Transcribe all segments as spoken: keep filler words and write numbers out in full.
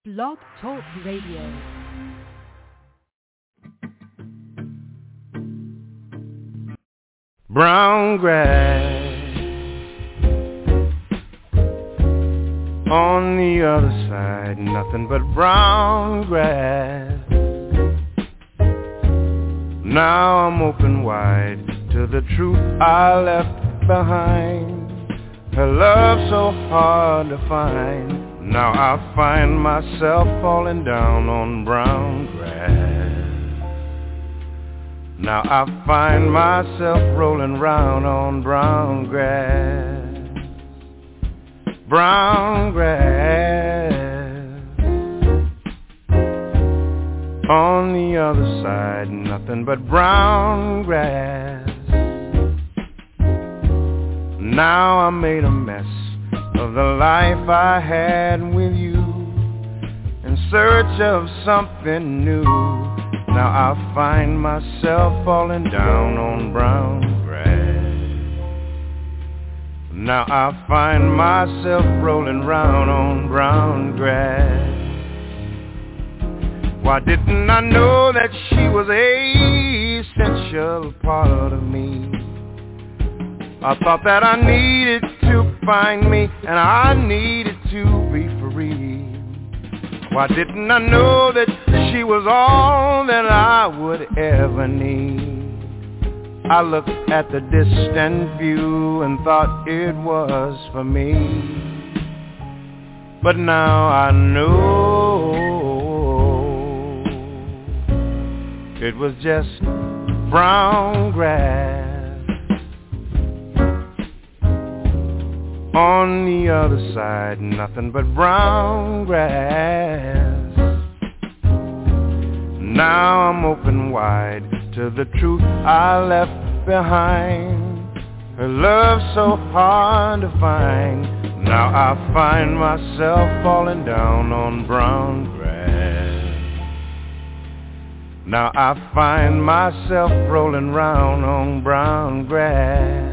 Blog Talk Radio. Brown grass on the other side, nothing but brown grass. Now I'm open wide to the truth I left behind. Her love so hard to find. Now I find myself falling down on brown grass. Now I find myself rolling round on brown grass. Brown grass. On the other side, nothing but brown grass. Now I made a mess of the life I had with you, in search of something new. Now I find myself falling down on brown grass. Now I find myself rolling round on brown grass. Why didn't I know that she was a essential part of me? I thought that I needed to find me, and I needed to be free. Why didn't I know that she was all that I would ever need? I looked at the distant view and thought it was for me. But now I know it was just brown grass. On the other side, nothing but brown grass. Now I'm open wide to the truth I left behind. Her love so hard to find. Now I find myself falling down on brown grass. Now I find myself rolling round on brown grass.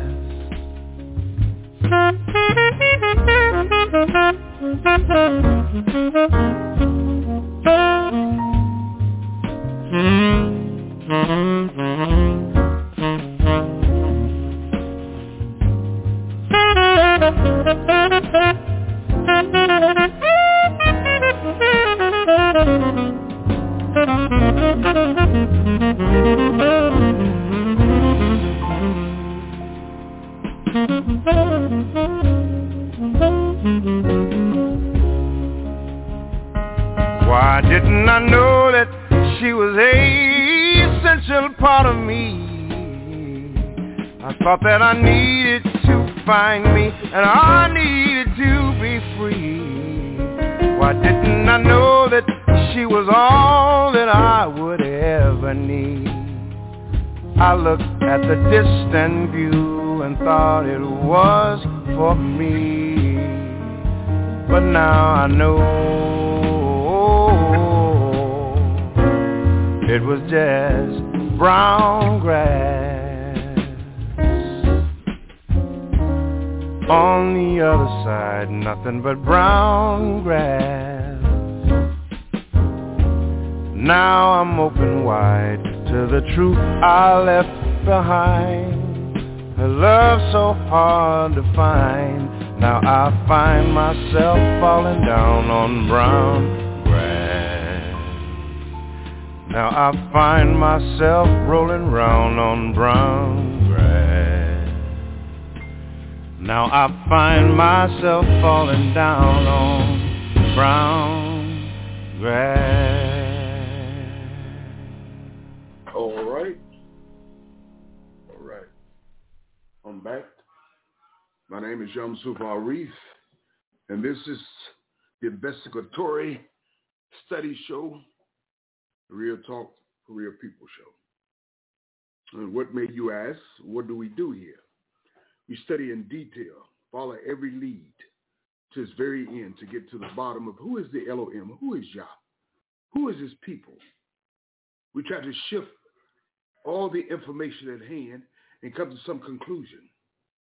Why didn't I know that she was a essential part of me? I thought that I needed to find me, and I needed to be free. Why didn't I know that she was all that I would ever need? I looked at the distant view and thought it was for me. But now I know it was just brown grass. On the other side, nothing but brown grass. Now I'm open wide to the truth I left behind. Her love so hard to find. Now I find myself falling down on brown grass. Now I find myself rolling round on brown grass. Now I find myself falling down on brown grass. All right. All right. I'm back. My name is Yamsuf Arif, and this is the investigatory study show, Real Talk for Real People show. And what may you ask? What do we do here? We study in detail, follow every lead to its very end to get to the bottom of who is the Elohim, who is Yah, who is his people. We try to shift all the information at hand and come to some conclusion.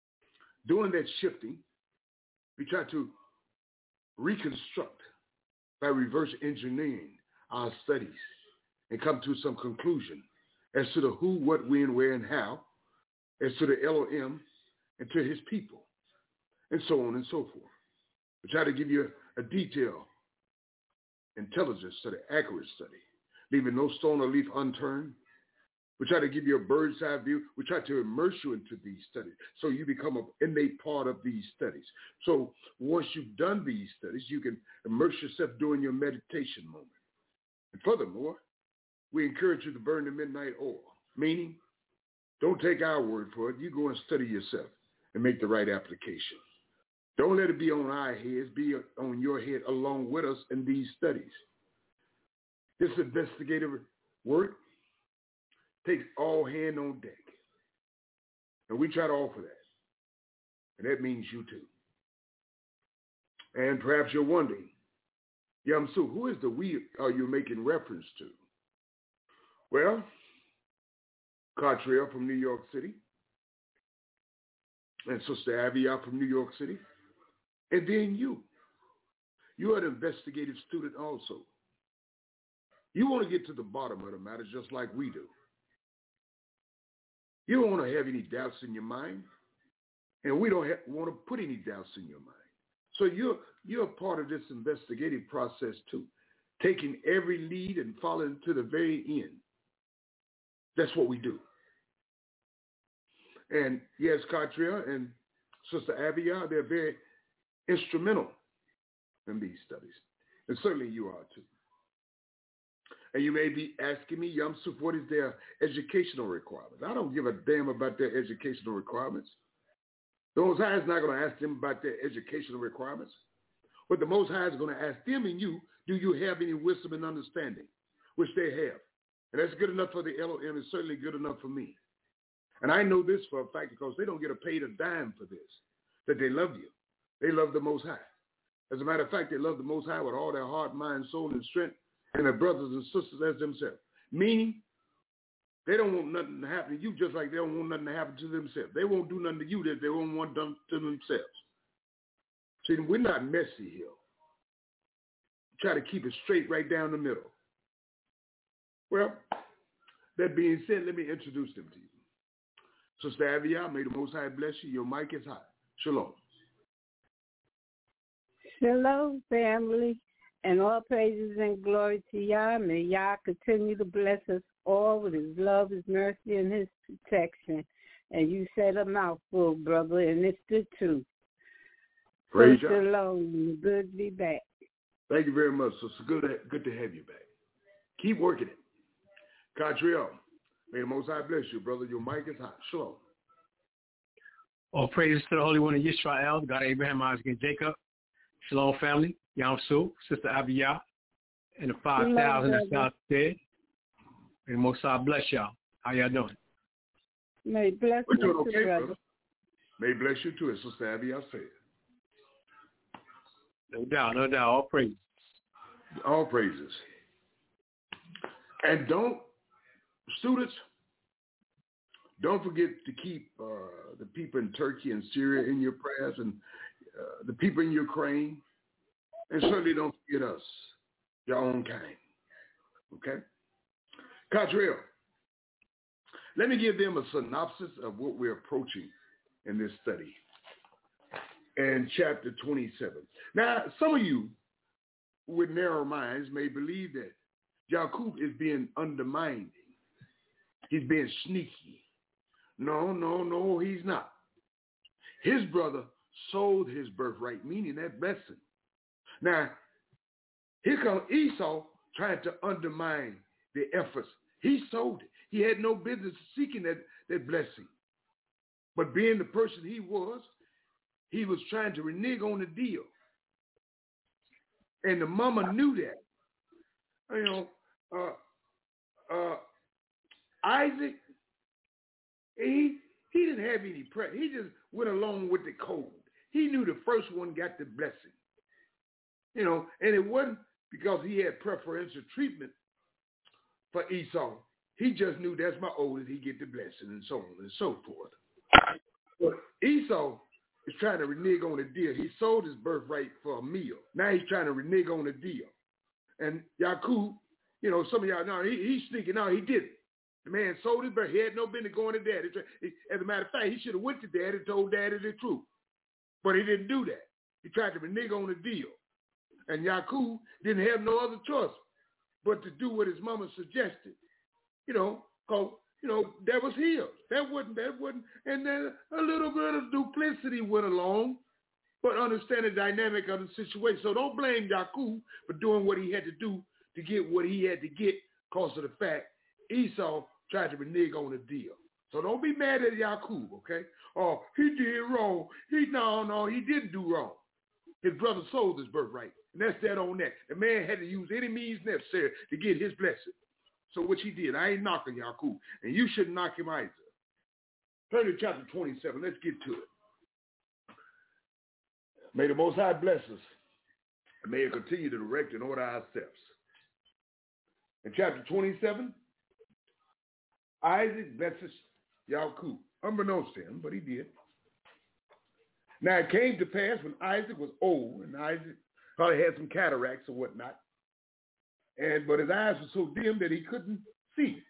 Doing that shifting, we try to reconstruct by reverse engineering our studies and come to some conclusion as to the who, what, when, where, and how, as to the Elohim and to his people, and so on and so forth. We try to give you a, a detailed intelligence study, accurate study, leaving no stone or leaf unturned. We try to give you a bird's eye view. We try to immerse you into these studies so you become an innate part of these studies. So once you've done these studies, you can immerse yourself during your meditation moment. And furthermore, we encourage you to burn the midnight oil, meaning don't take our word for it. You go and study yourself and make the right application. Don't let it be on our heads, be on your head along with us in these studies. This investigative work takes all hand on deck. And we try to offer that. And that means you too. And perhaps you're wondering, Yamsu, who is the we are you making reference to? Well, Cartrell from New York City, and Sister Avia from New York City, and then you. You're an investigative student also. You want to get to the bottom of the matter just like we do. You don't want to have any doubts in your mind, and we don't have, want to put any doubts in your mind. So you're, you're a part of this investigative process too, taking every lead and following to the very end. That's what we do. And yes, Cartrell and Sister Avia, they're very instrumental in these studies. And certainly you are too. And you may be asking me, Yamsuf, what is their educational requirements? I don't give a damn about their educational requirements. The Most High is not going to ask them about their educational requirements. But the Most High is going to ask them and you, do you have any wisdom and understanding? Which they have. And that's good enough for the Elohim. It's certainly good enough for me. And I know this for a fact because they don't get a paid a dime for this, that they love you. They love the Most High. As a matter of fact, they love the Most High with all their heart, mind, soul, and strength, and their brothers and sisters as themselves. Meaning, they don't want nothing to happen to you just like they don't want nothing to happen to themselves. They won't do nothing to you that they won't want done to themselves. See, we're not messy here. Try to keep it straight right down the middle. Well, that being said, let me introduce them to you. Sister Avia, may the Most High bless you. Your mic is hot. Shalom. Shalom, family, and all praises and glory to Yah. May Yah continue to bless us all with his love, his mercy, and his protection. And you said a mouthful, brother, and it's the truth. Praise so shalom. Good to be back. Thank you very much. So it's good to, good to have you back. Keep working it. Cartrell, may the Most High bless you, brother. Your mic is hot. Shalom. All praises to the Holy One of Yisrael, God of Abraham, Isaac, and Jacob. Shalom, family. Yam Su, Sister Abiyah, and the five thousand that's out there. May the Most High bless y'all. How y'all doing? May bless We're doing you, okay, brother. brother. May bless you too, as Sister Abiyah said. No doubt, no doubt. All praises. All praises. And don't, students, don't forget to keep uh, the people in Turkey and Syria in your prayers, and uh, the people in Ukraine, and certainly don't forget us, your own kind. Okay? Cartrell, let me give them a synopsis of what we're approaching in this study in chapter twenty-seven. Now, some of you with narrow minds may believe that Yaqub is being undermining. He's being sneaky. No, no, no, he's not. His brother sold his birthright, meaning that blessing. Now, here comes Esau trying to undermine the efforts. He sold it. He had no business seeking that, that blessing. But being the person he was, he was trying to renege on the deal. And the mama knew that. You know, uh, uh, Isaac, he he didn't have any pressure. He just went along with the code. He knew the first one got the blessing. You know, and it wasn't because he had preferential treatment for Esau. He just knew that's my oldest, he get the blessing, and so on and so forth. But Esau is trying to renege on the deal. He sold his birthright for a meal. Now he's trying to renege on the deal. And Yaakov, you know, some of y'all know, he, he's sneaking out. He did it. The man sold his birth. He had no business going to daddy. As a matter of fact, he should have went to daddy and told daddy the truth. But he didn't do that. He tried to renege on the deal. And Yaakov didn't have no other choice but to do what his mama suggested. You know, because, you know, that was his. That wasn't, that wasn't, and then a little bit of duplicity went along, but understand the dynamic of the situation. So don't blame Yaakov for doing what he had to do to get what he had to get because of the fact Esau tried to renege on the deal. So don't be mad at Yaakov, okay? Oh, he did wrong. He, no, no, he didn't do wrong. His brother sold his birthright, and that's that on that. The man had to use any means necessary to get his blessing. So which he did. I ain't knocking Yaakov, and you shouldn't knock him either. Turn to chapter twenty-seven. Let's get to it. May the Most High bless us, and may it continue to direct and order our steps. In chapter twenty-seven, Isaac blesses Yaakov, unbeknownst to him, but he did. Now it came to pass when Isaac was old, and Isaac probably had some cataracts or whatnot, and but his eyes were so dim that he couldn't see,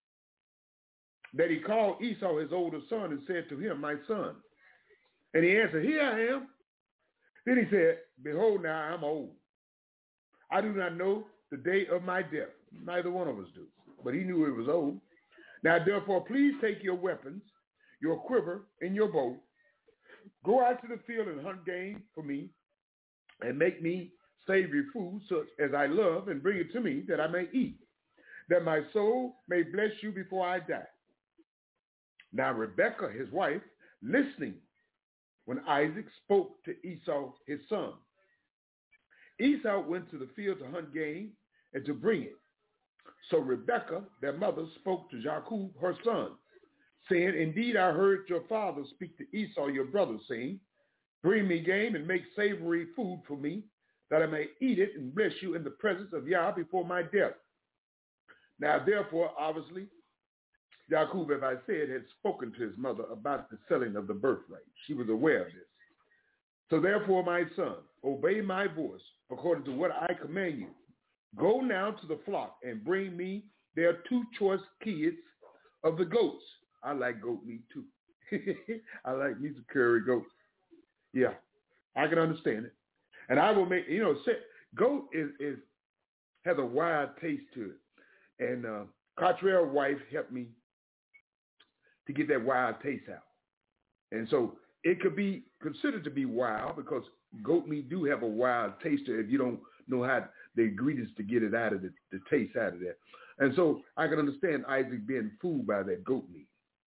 that he called Esau his older son and said to him, my son. And he answered, here I am. Then he said, behold, now I'm old. I do not know the day of my death. Neither one of us do. But he knew he was old. Now, therefore, please take your weapons, your quiver, and your bow. Go out to the field and hunt game for me, and make me savory food such as I love, and bring it to me that I may eat, that my soul may bless you before I die. Now, Rebekah, his wife, listening when Isaac spoke to Esau, his son. Esau went to the field to hunt game and to bring it. So Rebekah, their mother, spoke to Jacob, her son, saying, indeed, I heard your father speak to Esau, your brother, saying, bring me game and make savory food for me, that I may eat it and bless you in the presence of Yah before my death. Now, therefore, obviously, Jacob, as I said, had spoken to his mother about the selling of the birthright. She was aware of this. So therefore, my son, obey my voice according to what I command you. Go now to the flock and bring me their two choice kids of the goats. I like goat meat too. I like me some curry goat. Yeah, I can understand it. And I will make, you know, goat is, is has a wild taste to it. And uh, Cottrell's wife helped me to get that wild taste out. And so it could be considered to be wild because goat meat do have a wild taste to it if you don't know how the ingredients to get it out of the, the taste out of there. And so I can understand Isaac being fooled by that goat meat.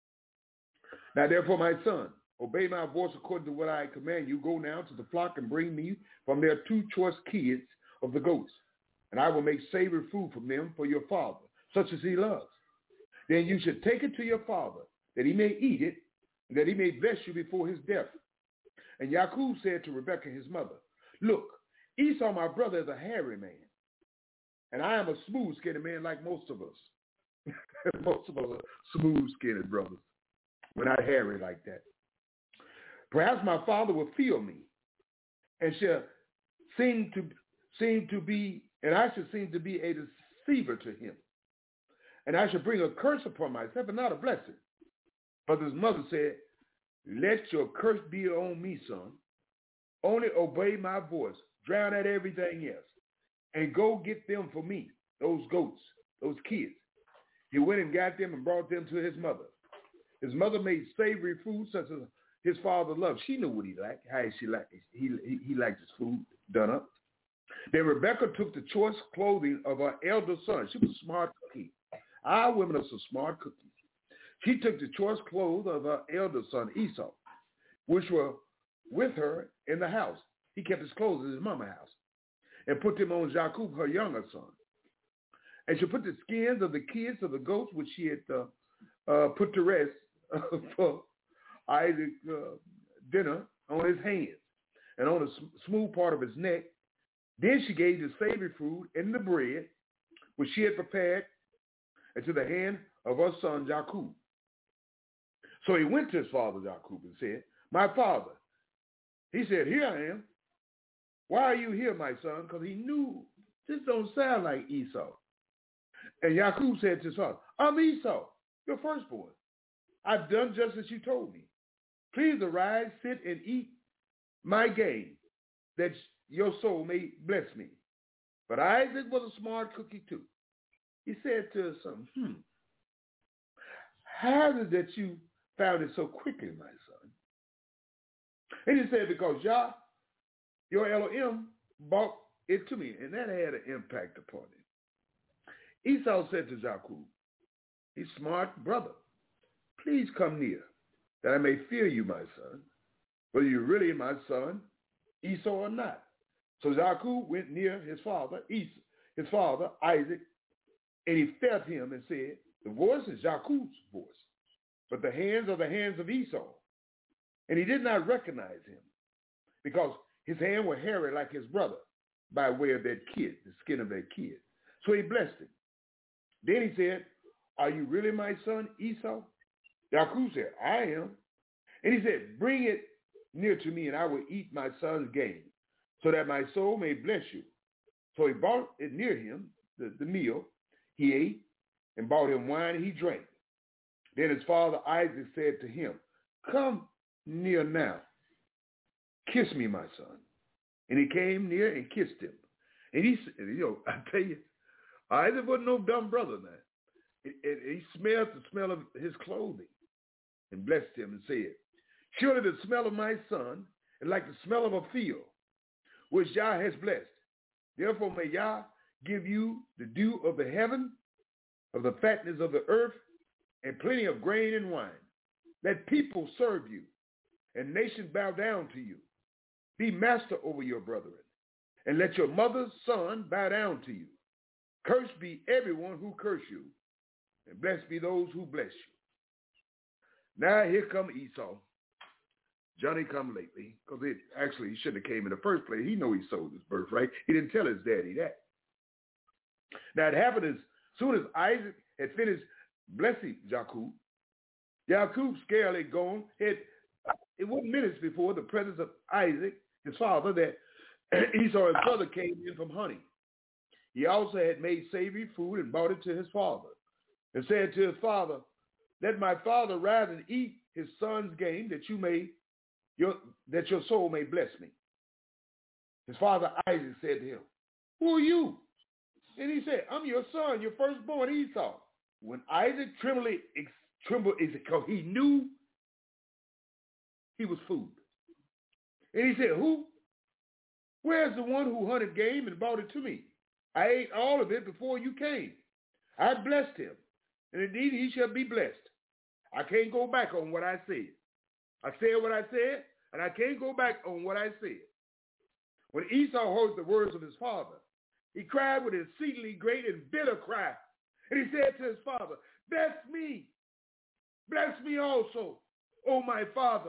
Now, therefore, my son, obey my voice according to what I command you. Go now to the flock and bring me from their two choice kids of the goats, and I will make savory food from them for your father, such as he loves. Then you should take it to your father, that he may eat it, and that he may bless you before his death. And Jacob said to Rebekah, his mother, look, Esau, my brother, is a hairy man, and I am a smooth-skinned man like most of us. Most of us are smooth-skinned brothers. We're not hairy like that. Perhaps my father will feel me, and shall seem to seem to be, and I should seem to be a deceiver to him, and I should bring a curse upon myself and not a blessing. But his mother said, let your curse be on me, son. Only obey my voice. Drown out everything else. And go get them for me, those goats, those kids. He went and got them and brought them to his mother. His mother made savory food such as his father loved. She knew what he liked, how she liked he, he, he liked his food done up. Then Rebekah took the choice clothing of her elder son. She was a smart cookie. Our women are some smart cookies. She took the choice clothes of her elder son Esau, which were with her in the house. He kept his clothes in his mama's house, and put them on Jacob, her younger son. And she put the skins of the kids of the goats, which she had uh, uh, put to rest uh, for Isaac's uh, dinner, on his hands and on the smooth part of his neck. Then she gave the savory food and the bread, which she had prepared, into the hand of her son Jacob. So he went to his father Jacob and said, my father. He said, here I am. Why are you here, my son? Because he knew this don't sound like Esau. And Yaakov said to his father, I'm Esau, your firstborn. I've done just as you told me. Please arise, sit, and eat my game, that your soul may bless me. But Isaac was a smart cookie too. He said to his son, hmm, how is it that you found it so quickly, my son? And he said, because Yah, your Elohim, brought it to me, and that had an impact upon him. Esau said to Jacob, he's smart brother, please come near, that I may fear you, my son, whether you're really my son, Esau, or not. So Jacob went near his father, Esau, his father, Isaac, and he felt him and said, the voice is Jacob's voice, but the hands are the hands of Esau. And he did not recognize him, because his hand were hairy like his brother, by way of that kid, the skin of that kid. So he blessed him. Then he said, are you really my son, Esau? Jacob said, I am. And he said, bring it near to me, and I will eat my son's game, so that my soul may bless you. So he brought it near him, the, the meal. He ate, and brought him wine, and he drank. Then his father Isaac said to him, come near now. Kiss me, my son. And he came near and kissed him. And he said, you know, I tell you, Isaac wasn't no dumb brother, man. And he smelled the smell of his clothing and blessed him and said, surely the smell of my son is like the smell of a field, which Yah has blessed. Therefore may Yah give you the dew of the heaven, of the fatness of the earth, and plenty of grain and wine. Let people serve you, and nations bow down to you. Be master over your brethren, and let your mother's son bow down to you. Cursed be everyone who curse you, and blessed be those who bless you. Now here come Esau. Johnny come lately, because it actually he shouldn't have came in the first place. He know he sold his birthright. He didn't tell his daddy that. Now it happened as soon as Isaac had finished blessing Jacob, Jacob scarcely gone. It, it wasn't minutes before the presence of Isaac, his father, that Esau, his brother, came in from hunting. He also had made savory food and brought it to his father, and said to his father, let my father rise and eat his son's game, that you may your that your soul may bless me. His father Isaac said to him, who are you? And he said, I'm your son, your firstborn Esau. When Isaac trembled, trembled is because he knew he was food. And he said, who? Where's the one who hunted game and brought it to me? I ate all of it before you came. I blessed him, and indeed he shall be blessed. I can't go back on what I said. I said what I said, and I can't go back on what I said. When Esau heard the words of his father, he cried with an exceedingly great and bitter cry. And he said to his father, bless me. Bless me also, O my father.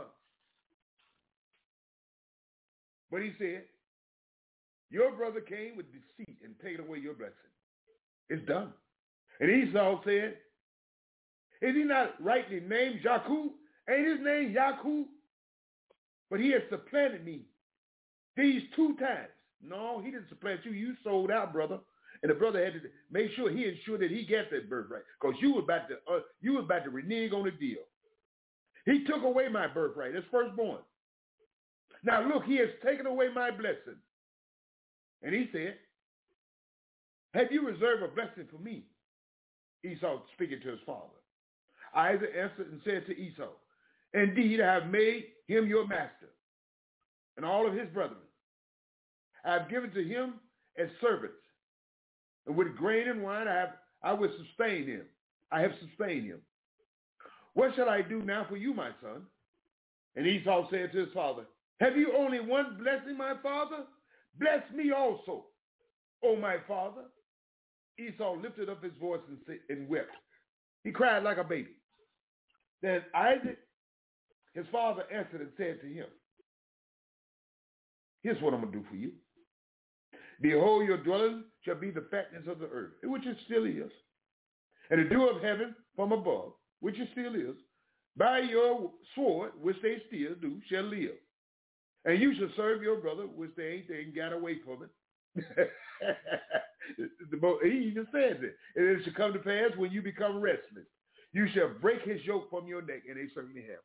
But he said, your brother came with deceit and taken away your blessing. It's done. And Esau said, is he not rightly named Jacob? Ain't his name Jacob? But he has supplanted me these two times. No, he didn't supplant you. You sold out, brother. And the brother had to make sure he ensured that he gets that birthright, because you were about to uh, you were about to renege on the deal. He took away my birthright, his firstborn. Now look, he has taken away my blessing. And he said, have you reserved a blessing for me? Esau speaking to his father. Isaac answered and said to Esau, indeed, I have made him your master, and all of his brethren. I have given to him as servants, and with grain and wine I have I will sustain him. I have sustained him. What shall I do now for you, my son? And Esau said to his father, have you only one blessing, my father? Bless me also, O my father. Esau lifted up his voice and, said, and wept. He cried like a baby. Then Isaac, his father, answered and said to him, here's what I'm going to do for you. Behold, your dwelling shall be the fatness of the earth, which it still is, and the dew of heaven from above, which it still is. By your sword, which they still do, shall live. And you shall serve your brother, which they ain't, they ain't got away from it. the, he even says it. And it shall come to pass when you become restless. You shall break his yoke from your neck, and they certainly have.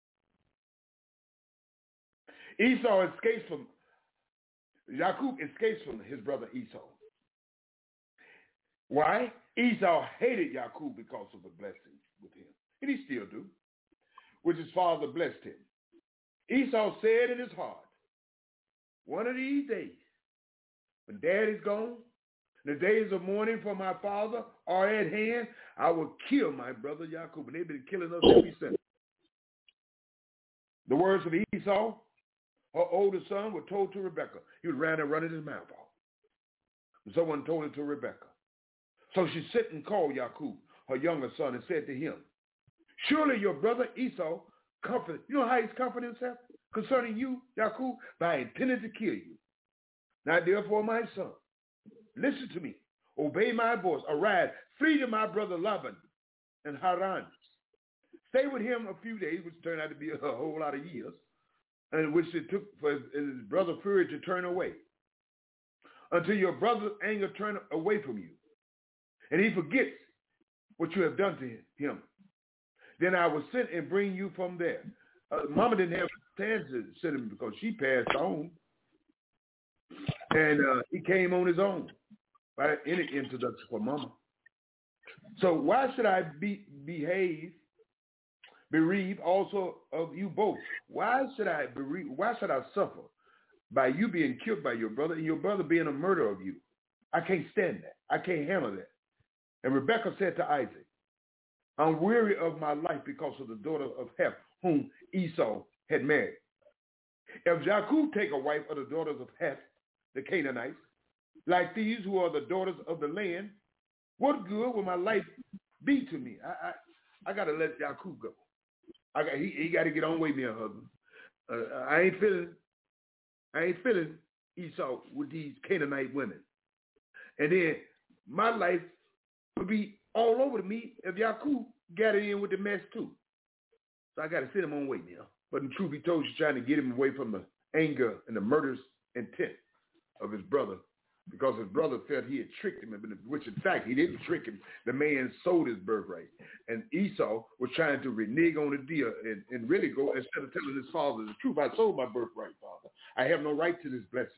Esau escapes from, Jacob escapes from his brother Esau. Why? Esau hated Jacob because of the blessing with him. And he still do, which his father blessed him. Esau said in his heart, one of these days, when dad is gone, the days of mourning for my father are at hand, I will kill my brother Jacob. And they've been killing us every since. The words of Esau, her older son, were told to Rebekah. He was around there running his mouth off. And someone told it to Rebekah. So she sent and called Jacob, her younger son, and said to him, surely your brother Esau comforted. You know how he's comforting himself concerning you, Jacob? By intending to kill you. Now therefore, my son, listen to me. Obey my voice. Arise. Flee to my brother Laban and Haran. Stay with him a few days, which turned out to be a whole lot of years, and which it took for his, his brother fury to turn away, until your brother's anger turn away from you, and he forgets what you have done to him. Then I will send and bring you from there. Uh, Mama didn't have a chance to send him because she passed on. And uh, he came on his own by any introduction for Mama. So why should I be behave, bereave also of you both? Why should I bereave? Why should I suffer by you being killed by your brother and your brother being a murderer of you? I can't stand that. I can't handle that. And Rebekah said to Isaac, I'm weary of my life because of the daughter of Heth, whom Esau had married. If Jacob take a wife of the daughters of Heth, the Canaanites, like these who are the daughters of the land, what good will my life be to me? I I, I got to let Jacob go. I got he, he got to get on with me, husband. Uh, I ain't feeling I ain't feeling Esau with these Canaanite women. And then my life would be all over to me if Jacob got it in with the mess too. So I got to send him on way now. But in truth be told, she's trying to get him away from the anger and the murderous intent of his brother, because his brother felt he had tricked him, which in fact he didn't trick him. The man sold his birthright. And Esau was trying to renege on the deal and, and really go, instead of telling his father the truth, I sold my birthright, father. I have no right to this blessing.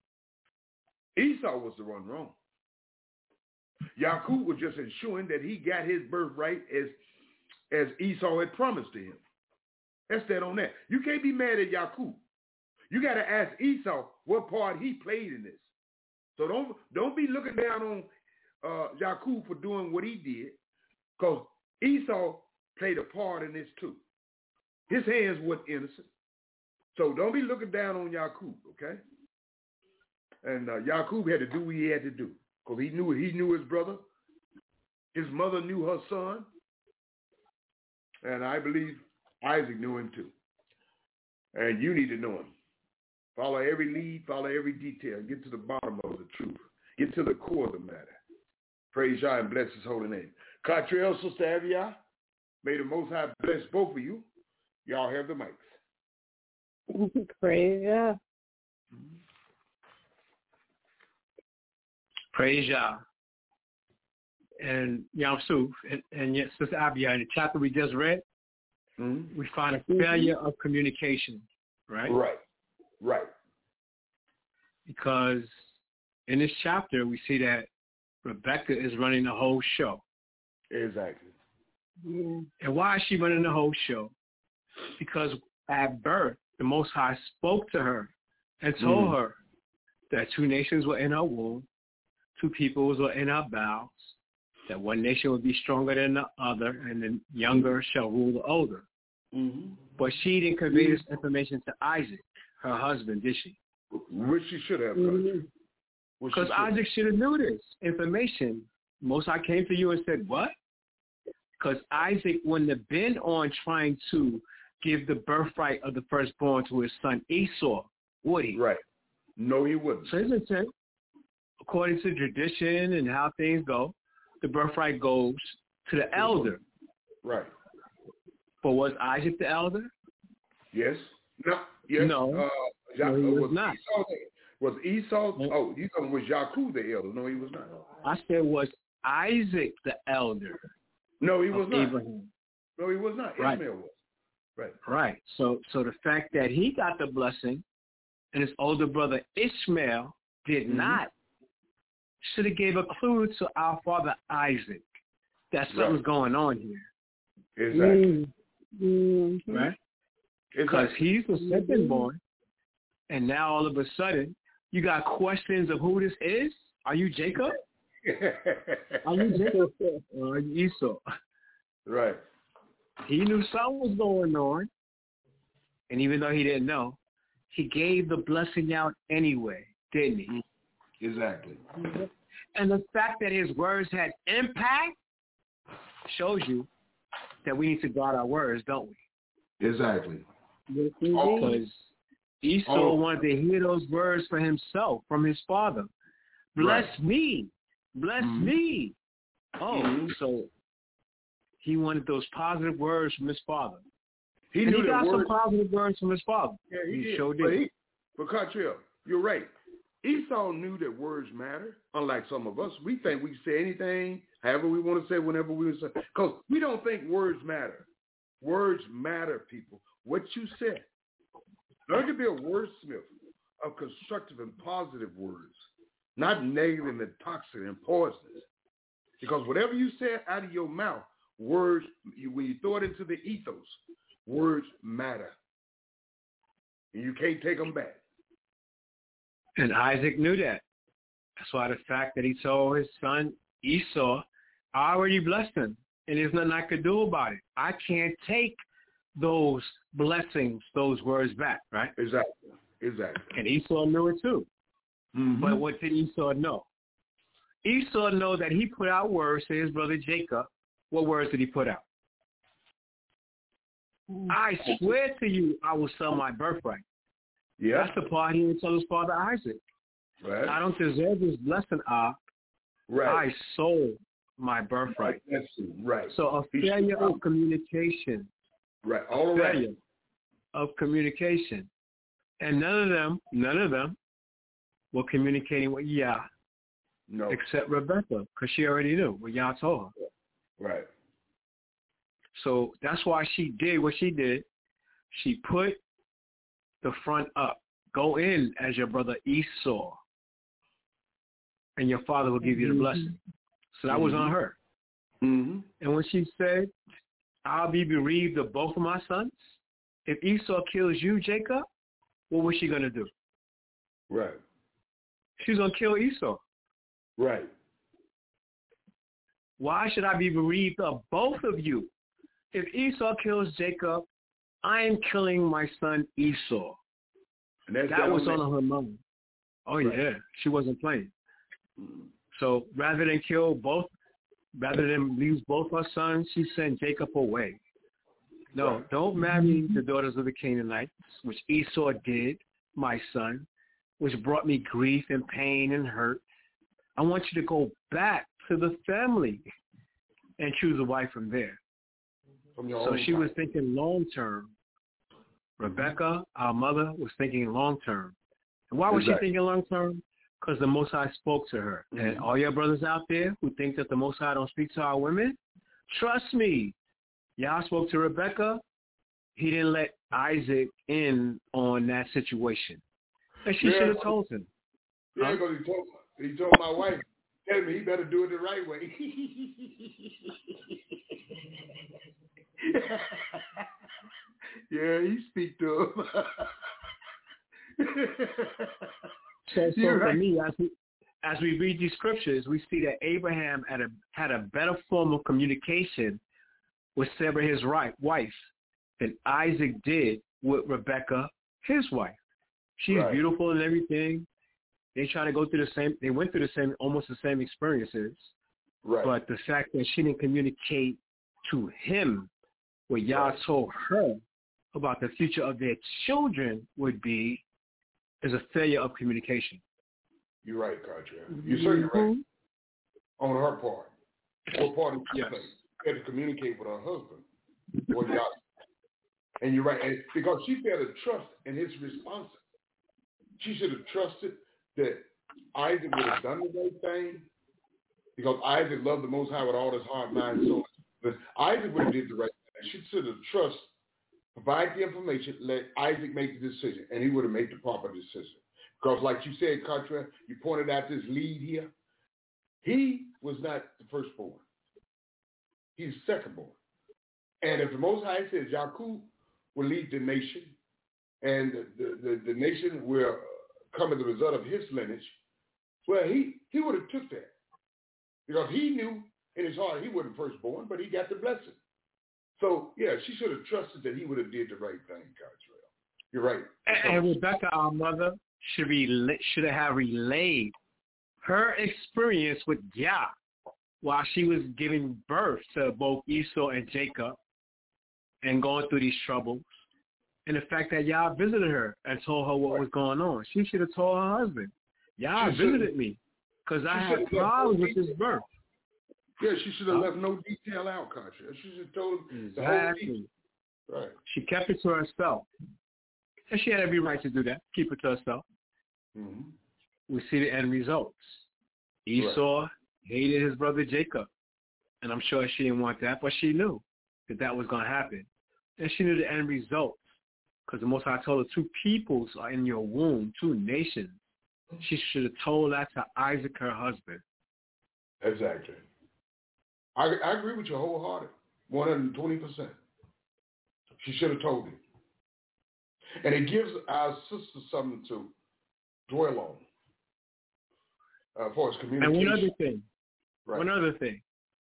Esau was the one wrong. Jacob was just ensuring that he got his birthright as, as Esau had promised to him. That's that on that. You can't be mad at Jacob. You got to ask Esau what part he played in this. So don't don't be looking down on uh, Jacob for doing what he did, because Esau played a part in this too. His hands weren't innocent. So don't be looking down on Jacob, okay? And uh, Jacob had to do what he had to do, because he knew he knew his brother. His mother knew her son. And I believe Isaac knew him too. And you need to know him. Follow every lead, follow every detail, get to the bottom of the truth, get to the core of the matter. Praise Yah and bless his holy name. Catriel, Sister Avia, may the Most High bless both of you. Y'all have the mics. Praise Yah. Praise Yah. And Yam Suf, and, and yet Sister Abia, in the chapter we just read, mm-hmm. we find a failure of communication, right? Right. Right. Because in this chapter, we see that Rebekah is running the whole show. Exactly. And why is she running the whole show? Because at birth, the Most High spoke to her and told mm. her that two nations were in her womb, two peoples were in her bowels, that one nation would be stronger than the other, and the younger shall rule the older. Mm-hmm. But she didn't convey this information to Isaac, her husband, did she? Which she should have done. Because mm-hmm. Isaac should have knew this information. Most High came to you and said, what? Because Isaac wouldn't have been on trying to give the birthright of the firstborn to his son Esau, would he? Right. No, he wouldn't. So his intent, according to tradition and how things go, the birthright goes to the elder. Right. But was Isaac the elder? Yes. No. Yes. No. Uh, no he was not. Esau, Was Esau? Oh, you talking was Yaakov the elder? No, he was not. I said was Isaac the elder? No, he was not. Abraham. No, he was not. Right. Ishmael was. Right. Right. So, so the fact that he got the blessing, and his older brother Ishmael did mm-hmm. not, should have gave a clue to our father Isaac that something's right. going on here. Exactly. Mm-hmm. Right. Because exactly. he's the second born, and now all of a sudden you got questions of who this is. Are you Jacob? Are you Jacob? Or are you Esau? Right. He knew something was going on, and even though he didn't know, he gave the blessing out anyway, didn't he? Exactly. And the fact that his words had impact shows you that we need to guard our words, don't we? Exactly. Because Esau oh. wanted to hear those words for himself, from his father. Bless right. me. Bless mm-hmm. me. Oh, mm-hmm. so he wanted those positive words from his father. He, and knew he got words. some positive words from his father. Yeah, he, he did. sure did. But, he, but Cottrell, you're right. Esau knew that words matter, unlike some of us. We think we can say anything, however we want to say, whenever we want to say. Because we don't think words matter. Words matter, people. What you said. Learn to be a wordsmith of constructive and positive words, not negative and toxic and poisonous. Because whatever you say out of your mouth, words, when you throw it into the ethos, words matter. And you can't take them back. And Isaac knew that. That's why the fact that he told his son Esau, I already blessed him, and there's nothing I could do about it. I can't take those blessings, those words back, right? Exactly. Exactly. And Esau knew it too. Mm-hmm. But what did Esau know? Esau know that he put out words to his brother Jacob. What words did he put out? I swear to you, I will sell my birthright. Yeah. That's the part he didn't tell his father Isaac. Right. I don't deserve this blessing, Ah. Right. I sold my birthright. That's right. So a failure of communication. Right. All right. Failure of communication. And none of them, none of them were communicating with Yah. No. Except Rebecca, because she already knew what Yah told her. Right. So that's why she did what she did. She put the front up. Go in as your brother Esau, and your father will give you the blessing. So that mm-hmm. was on her. Mm-hmm. And when she said, I'll be bereaved of both of my sons, if Esau kills you, Jacob, what was she going to do? Right. She's going to kill Esau. Right. Why should I be bereaved of both of you? If Esau kills Jacob, I am killing my son Esau. And that's that was on on her mind. Oh, right. yeah. She wasn't playing. Mm-hmm. So rather than kill both, rather than lose both her sons, she sent Jacob away. No, right. Don't marry the daughters of the Canaanites, which Esau did, my son, which brought me grief and pain and hurt. I want you to go back to the family and choose a wife from there. From so she time. was thinking long term. Rebecca, our mother, was thinking long term. And why was exactly. she thinking long term? Because the Most High spoke to her. Mm-hmm. And all your brothers out there who think that the Most High don't speak to our women, trust me. Y'all spoke to Rebecca. He didn't let Isaac in on that situation. And she yeah. should have told him. Yeah, because huh? he told he told my wife, tell me he better do it the right way. Yeah, he speak to him. So, so You're for right. me, as we, as we read these scriptures, we see that Abraham had a had a better form of communication with Sarah, his right, wife, than Isaac did with Rebecca, his wife. She's right. beautiful and everything. They try to go through the same. They went through the same, almost the same experiences. Right. But the fact that she didn't communicate to him what Yah right. told her about the future of their children would be is a failure of communication. You're right, Carter. You're certainly mm-hmm. right. On her part. What part of yes. She had to communicate with her husband. Or Yah. And you're right. And because she failed to trust in his response. She should have trusted that Isaac would have done the right thing because Isaac loved the Most High with all his heart, mind, soul. But Isaac would have did the right thing. She should have trust, provide the information, let Isaac make the decision, and he would have made the proper decision. Because like you said, Cartrell, you pointed out this lead here. He was not the firstborn. He's secondborn. And if the Most High says Yaqub will lead the nation, and the, the, the, the nation will come as a result of his lineage, well, he, he would have took that. Because he knew in his heart he wasn't firstborn, but he got the blessing. So, yeah, she should have trusted that he would have did the right thing, Cartrell. You're right. And, and Rebecca, our mother, should be should have relayed her experience with Yah while she was giving birth to both Esau and Jacob and going through these troubles. And the fact that Yah visited her and told her what was going on. She should have told her husband, Yah visited me because I had problems with this birth. Yeah, she should have left no detail out, Cartrell. She should have told him exactly. the whole detail. Right. She kept it to herself. And she had every right to do that, keep it to herself. Mm-hmm. We see the end results. Esau right. hated his brother Jacob. And I'm sure she didn't want that, but she knew that that was going to happen. And she knew the end results. Because the Most High told her two peoples are in your womb, two nations. She should have told that to Isaac, her husband. Exactly. I, I agree with you wholehearted, one hundred twenty percent. She should have told him. And it gives our sister something to dwell on uh, for his communication. And one other thing. Right. One other thing.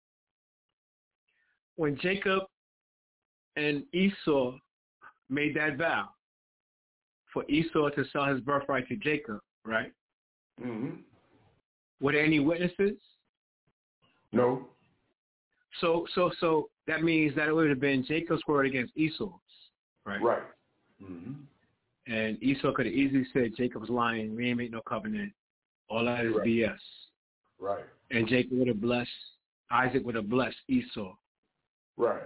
When Jacob and Esau made that vow for Esau to sell his birthright to Jacob, right? Mm-hmm. Were there any witnesses? No. So, so, so that means that it would have been Jacob's word against Esau's, right? Right. Mm-hmm. And Esau could have easily said, Jacob's lying. We ain't make no covenant. All that is right. B S. Right. And Jacob would have blessed, Isaac would have blessed Esau. Right.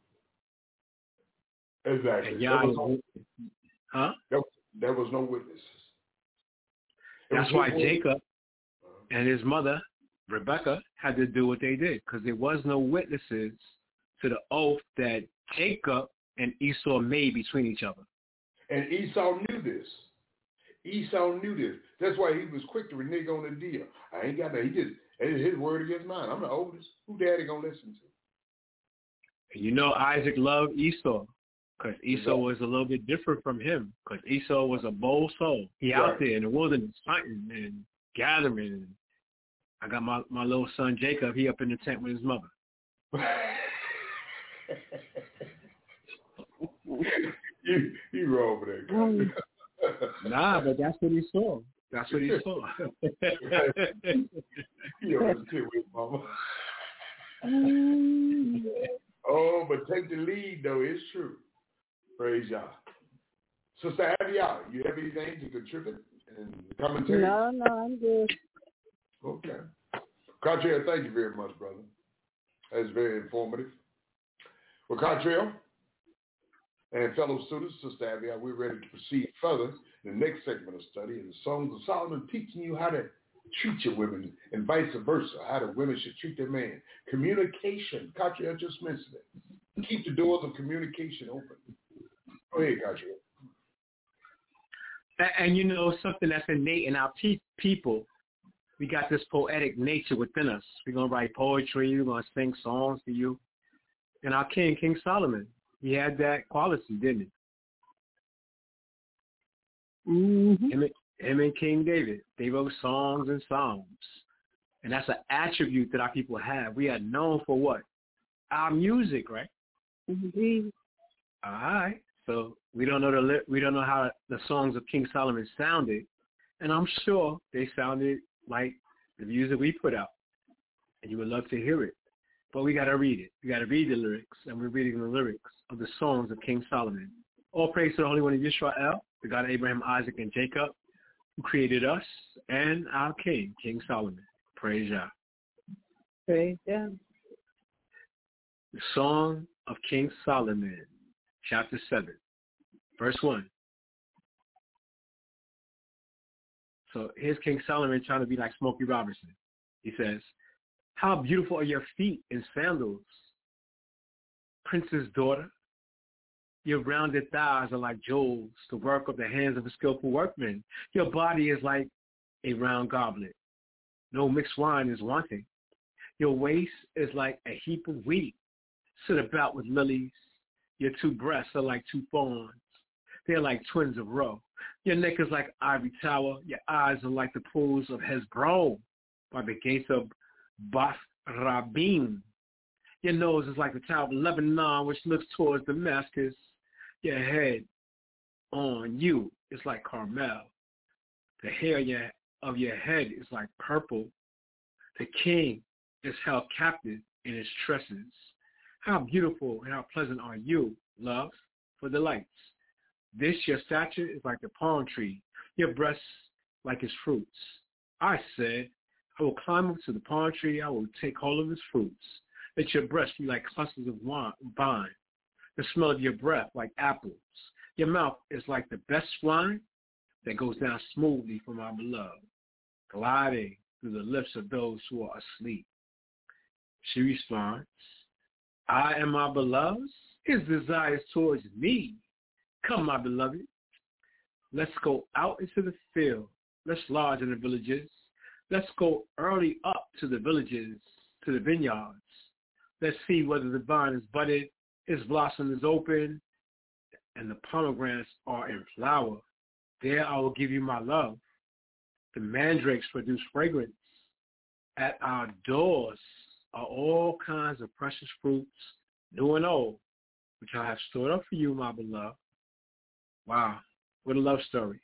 Exactly. And Yah, there, was no, huh? there, there was no witnesses. It That's why Jacob and his mother, Rebecca, had to do what they did because there was no witnesses to the oath that Jacob and Esau made between each other. And Esau knew this. Esau knew this. That's why he was quick to renege on the deal. I ain't got that. He just, his word against mine. I'm the oldest. Who daddy going to listen to? And you know Isaac loved Esau because Esau was a little bit different from him because Esau was a bold soul. He right. out there in the wilderness hunting and gathering. And I got my, my little son Jacob. He up in the tent with his mother. you you wrong over there, guy. Nah, but that's what he saw. That's what he saw. You always kid with mama. Oh, but take the lead though. It's true. Praise y'all. Sister Abiyah, you have anything to contribute and commentary? No, no, I'm good. Okay. Cartrell, thank you very much, brother. That's very informative. Well, Cartrell and fellow students, Sister Abiyah, we're ready to proceed further in the next segment of study in the Songs of Solomon, teaching you how to treat your women and vice versa, how the women should treat their man. Communication. Cartrell just mentioned it. Keep the doors of communication open. Go ahead, Cartrell. And, and you know, something that's innate in our pe- people, we got this poetic nature within us. We're going to write poetry. We're going to sing songs to you. And our king, King Solomon, he had that quality, didn't he? Mm-hmm. Him, him and King David, they wrote songs and psalms. And that's an attribute that our people have. We are known for what? Our music, right? Mm-hmm. All right. So we don't know the we don't know how the songs of King Solomon sounded, and I'm sure they sounded like the music we put out, and you would love to hear it. But we got to read it. We got to read the lyrics, and we're reading the lyrics of the songs of King Solomon. All praise to the Holy One of Israel, the God of Abraham, Isaac, and Jacob, who created us and our King, King Solomon. Praise Yah. Praise Yah. The Song of King Solomon, chapter seven, verse one. So here's King Solomon trying to be like Smokey Robinson. He says, how beautiful are your feet in sandals, princess daughter. Your rounded thighs are like jewels, the work of the hands of a skillful workman. Your body is like a round goblet. No mixed wine is wanting. Your waist is like a heap of wheat. Sit about with lilies. Your two breasts are like two fawns. They're like twins of roe. Your neck is like ivory tower. Your eyes are like the pools of Hezbollah by the gates of Bath Rabim. Your nose is like the tower of Lebanon, which looks towards Damascus. Your head on you is like Carmel. The hair of your, of your head is like purple. The king is held captive in his tresses. How beautiful and how pleasant are you, love, for the lights. This your stature is like a palm tree, your breasts like its fruits. I said, I will climb up to the palm tree, I will take hold of its fruits. Let your breasts be like clusters of vine, the smell of your breath like apples. Your mouth is like the best wine that goes down smoothly from our beloved, gliding through the lips of those who are asleep. She responds, I am my beloved's, his desires towards me. Come, my beloved, let's go out into the field. Let's lodge in the villages. Let's go early up to the villages, to the vineyards. Let's see whether the vine is budded, its blossom is open, and the pomegranates are in flower. There I will give you my love. The mandrakes produce fragrance. At our doors are all kinds of precious fruits, new and old, which I have stored up for you, my beloved. Wow, what a love story.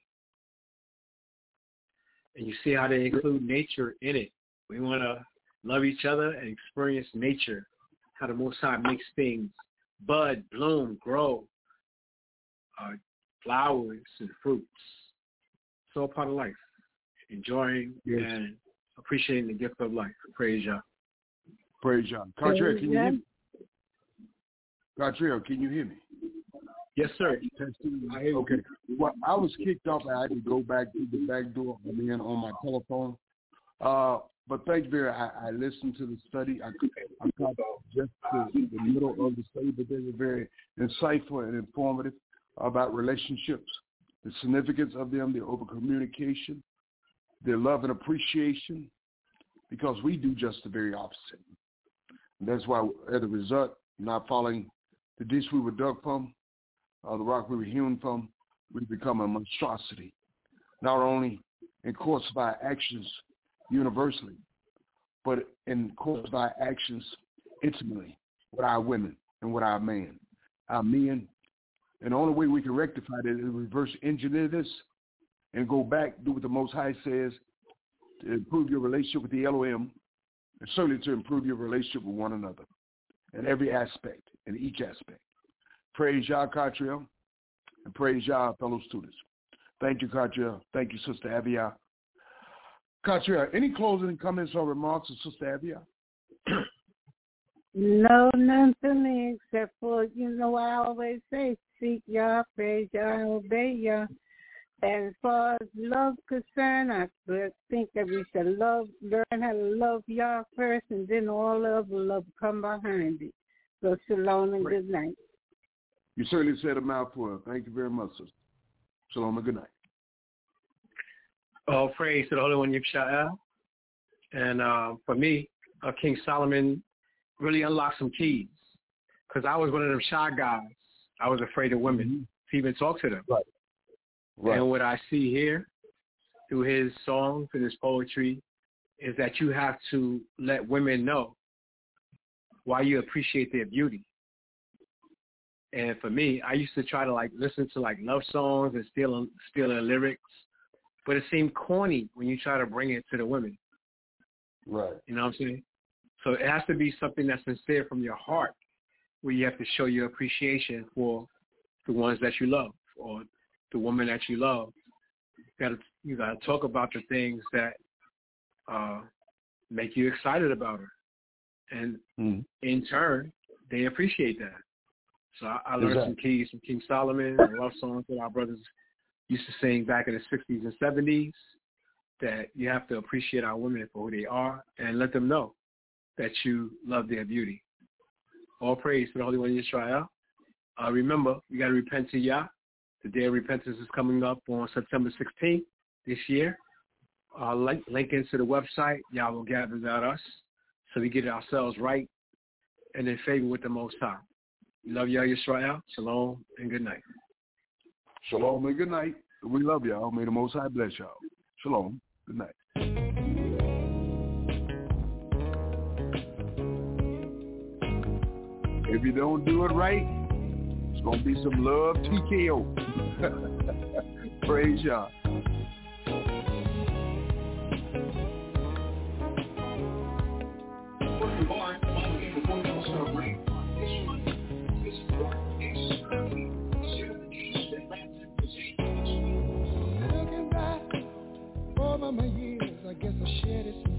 And you see how they include nature in it. We want to love each other and experience nature, how the Most High makes things bud, bloom, grow, uh, flowers and fruits. It's all part of life. Enjoying yes. and appreciating the gift of life. Praise Yah. Praise Yah. Cartrell, can you hear me? Cartrell, can you hear me? Yes, sir. Okay. Well, I was kicked off. I had to go back to the back door again on my telephone. Uh, but thank you very much. I, I listened to the study. I, I caught just the, the middle of the study, but they were very insightful and informative about relationships, the significance of them, the over communication, their love and appreciation, because we do just the very opposite. And that's why, as a result, not following the dish we were dug from, uh, the rock we were hewn from, we become a monstrosity, not only in course of our actions universally, but in course of our actions intimately with our women and with our men, our men. And the only way we can rectify that is reverse engineer this and go back, do what the Most High says, to improve your relationship with the Elohim, and certainly to improve your relationship with one another in every aspect, in each aspect. Praise Yah, Cartrell, and praise Yah, fellow students. Thank you, Cartrell. Thank you, Sister Avia. Cartrell, any closing comments or remarks of Sister Avia? No, none for me, except for, you know, I always say, seek Yah, praise Yah, and obey Yah. And as far as love concerned, I think that we should love, learn how to love Yah first, and then all of the love come behind it. So shalom and good night. You certainly said a mouthful. Thank you very much, sister. Shalom and good night. All praise to the Holy One, Yisha'el. And uh, for me, uh, King Solomon really unlocked some keys, because I was one of them shy guys. I was afraid of women mm-hmm. to even talk to them. Right. Right. And what I see here through his songs and his poetry is that you have to let women know why you appreciate their beauty. And for me, I used to try to like listen to like love songs and steal steal their lyrics, but it seemed corny when you try to bring it to the women. Right. You know what I'm saying? So it has to be something that's sincere from your heart, where you have to show your appreciation for the ones that you love or the woman that you love. You gotta you gotta talk about the things that uh, make you excited about her, and mm. in turn, they appreciate that. So I, I learned exactly. some keys from King Solomon and love songs that our brothers used to sing back in the sixties and seventies. that you have to appreciate our women for who they are and let them know that you love their beauty. All praise to the Holy One of Israel. Uh, remember, you got to repent to Yah. The Day of Repentance is coming up on September sixteenth this year. Uh, link, link into the website. Yah will gather at us so we get ourselves right and in favor with the Most High. We love y'all, Yisrael. Shalom and good night. Shalom and good night. We love y'all. May the Most High bless y'all. Shalom. Good night. If you don't do it right, it's going to be some love T K O. Praise y'all. Looking back over my years, I guess I shedded some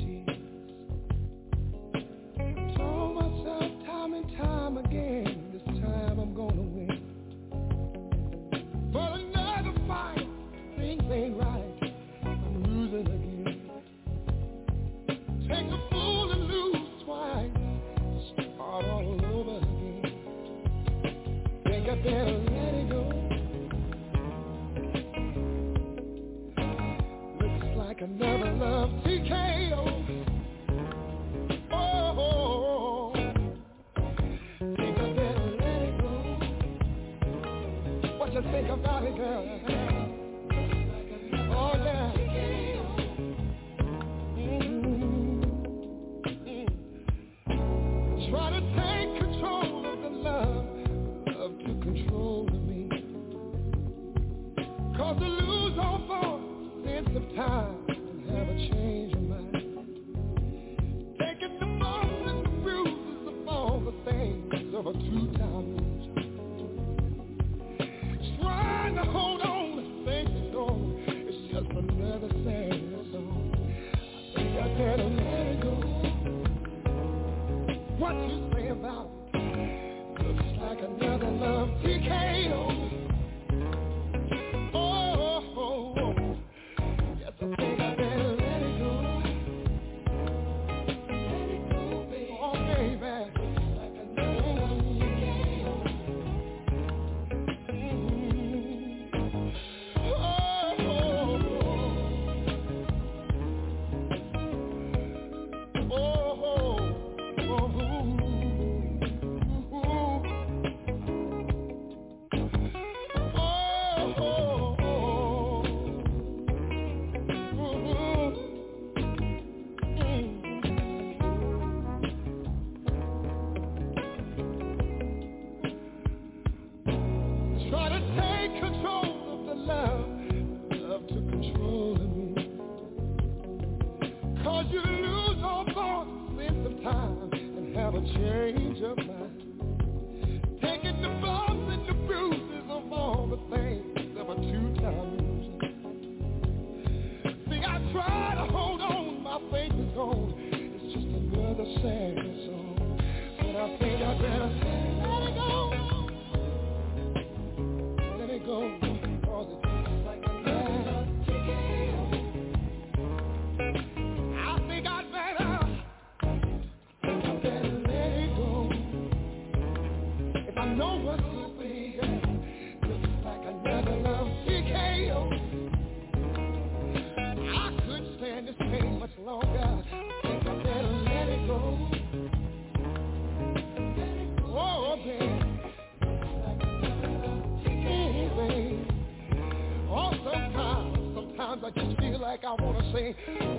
tears. Told myself time and time again, this time I'm gonna win. But another fight, things ain't right, I'm losing again. Takes a fool to lose twice, start all over again. Think I better let it go. Looks like another love T K O. Oh, think I better let it go. What you think about it, girl? Oh, yeah. Mm-hmm. Try to take control of the love, love to control me. Cause to lose all thought, sense of time, and have a change of mind. Taking the bumps and the bruises of all the things of a two-time loser. Trying to hold on to things that go, it's just another sad song. I think I better let it go. What you say about it? Looks like another love T K O. Oh, oh, oh. Yes, I think I better let it go. Let it go, baby. Oh, baby. Looks like another love T K O. Mm-hmm. Oh, oh, oh. Oh, oh, oh. Try to take control of the love, love to control me. Cause you lose all thought, sense of time, and have a change of mind. Taking the bumps and the bruises of all the things of a two-time loser. See, I try to hold on, my faith is gone. It's just another sad song. But I think I better let it go. Let it go. Cause it feels like another T K O. I think I'd better, think I better let it go. If I know what's good for me, looks like another love T K O. I couldn't stand this pain much longer. I think I better let it go. Let it go. Oh, baby. Oh, sometimes, sometimes I just feel like I want to say,